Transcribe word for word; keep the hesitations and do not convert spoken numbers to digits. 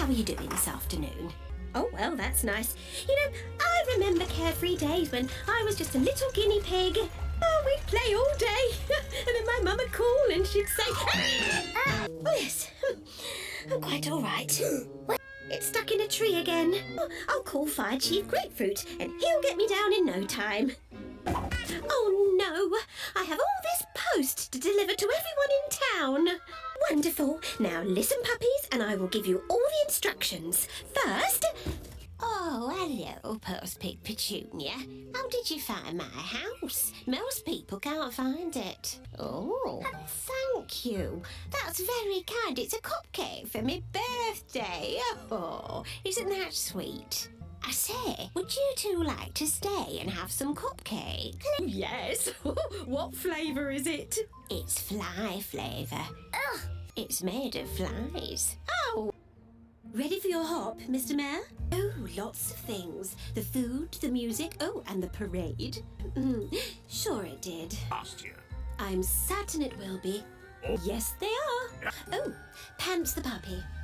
How are you doing this afternoon? Oh, well, that's nice. You know, I remember carefree days when I was just a little guinea pig. Oh, we'd play all day. And then my mum would call and she'd say... Ah, oh, yes. I'm quite all right. It's stuck in a tree again. I'll call Fire Chief Grapefruit and he'll get me down in no time. Oh, no. I have all this post to deliver to everyone in town. Wonderful. Now listen, puppies, and I will give you all the instructions. First... Oh, hello, Post Pig Petunia. How did you find my house? Most people can't find it. Oh, thank you. That's very kind. It's a cupcake for my birthday. Oh, isn't that sweet? I say, would you two like to stay and have some cupcake? Yes. What flavour is it? It's fly flavour. Ugh, it's made of flies. Oh. Ready for your hop, Mister Mayor? Oh, lots of things. The food, the music, oh, and the parade. Mm, sure it did. Last year. I'm certain it will be. Oh. Yes, they are. Oh, Pants the puppy.